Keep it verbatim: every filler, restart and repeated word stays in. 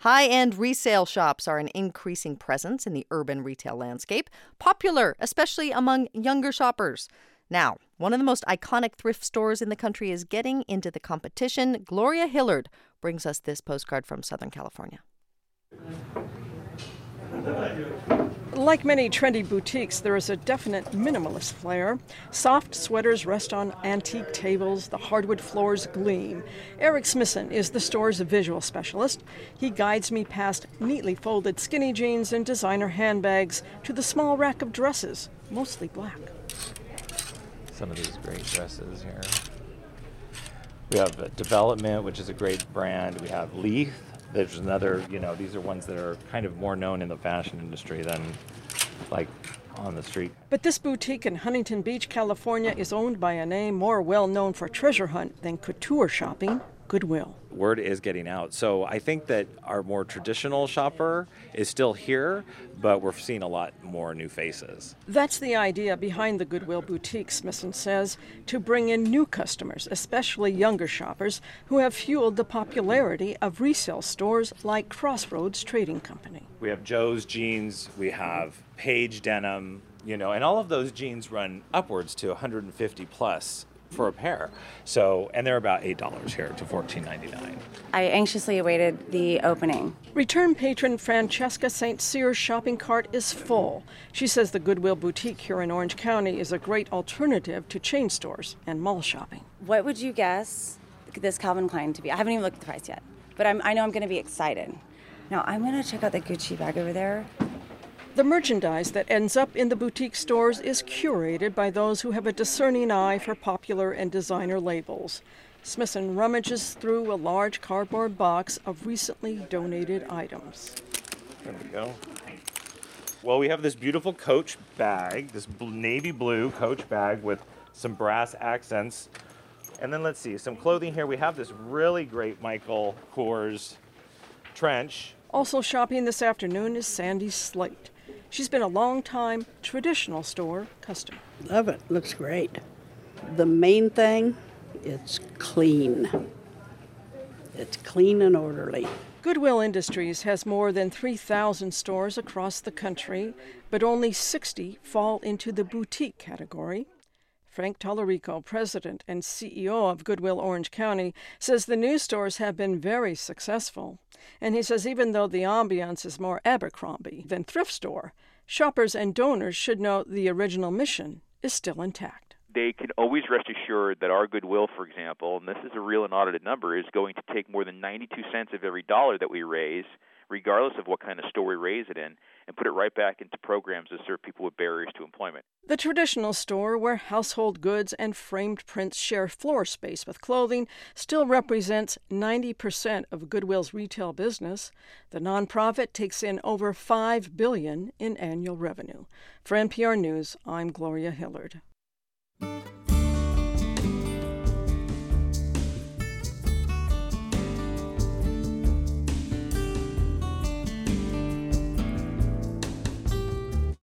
High-end resale shops are an increasing presence in the urban retail landscape, popular especially among younger shoppers. Now, one of the most iconic thrift stores in the country is getting into the competition. Gloria Hillard brings us this postcard from Southern California. Like many trendy boutiques, there is a definite minimalist flair. Soft sweaters rest on antique tables, the hardwood floors gleam. Eric Smithson is the store's visual specialist. He guides me past neatly folded skinny jeans and designer handbags to the small rack of dresses, mostly black. Some of these great dresses here. We have uh, Development, which is a great brand. We have Leith. There's another, you know, these are ones that are kind of more known in the fashion industry than like on the street. But this boutique in Huntington Beach, California is owned by a name more well known for treasure hunt than couture shopping, Goodwill. Word is getting out. So I think that our more traditional shopper is still here, but we're seeing a lot more new faces. That's the idea behind the Goodwill boutique, Smithson says, to bring in new customers, especially younger shoppers, who have fueled the popularity of resale stores like Crossroads Trading Company. We have Joe's Jeans, we have Page Denim, you know, and all of those jeans run upwards to one hundred fifty plus for a pair. So, and they're about eight dollars here to fourteen ninety-nine. I anxiously awaited the opening. Return patron Francesca Saint Cyr's shopping cart is full. She says the Goodwill boutique here in Orange County is a great alternative to chain stores and mall shopping. What would you guess this Calvin Klein to be? I haven't even looked at the price yet, but I'm, I know I'm going to be excited. Now, I'm going to check out the Gucci bag over there. The merchandise that ends up in the boutique stores is curated by those who have a discerning eye for popular and designer labels. Smithson rummages through a large cardboard box of recently donated items. There we go. Well, we have this beautiful Coach bag, this navy blue Coach bag with some brass accents. And then let's see, some clothing here. We have this really great Michael Kors trench. Also shopping this afternoon is Sandy Slate. She's been a long-time traditional store customer. Love it. Looks great. The main thing, it's clean. It's clean and orderly. Goodwill Industries has more than three thousand stores across the country, but only sixty fall into the boutique category. Frank Tallarico, president and C E O of Goodwill Orange County, says the new stores have been very successful. And he says even though the ambiance is more Abercrombie than thrift store, shoppers and donors should know the original mission is still intact. They can always rest assured that our Goodwill, for example, and this is a real and audited number, is going to take more than ninety-two cents of every dollar that we raise, regardless of what kind of store we raise it in, and put it right back into programs that serve people with barriers to employment. The traditional store, where household goods and framed prints share floor space with clothing, still represents ninety percent of Goodwill's retail business. The nonprofit takes in over five billion dollars in annual revenue. For N P R News, I'm Gloria Hillard.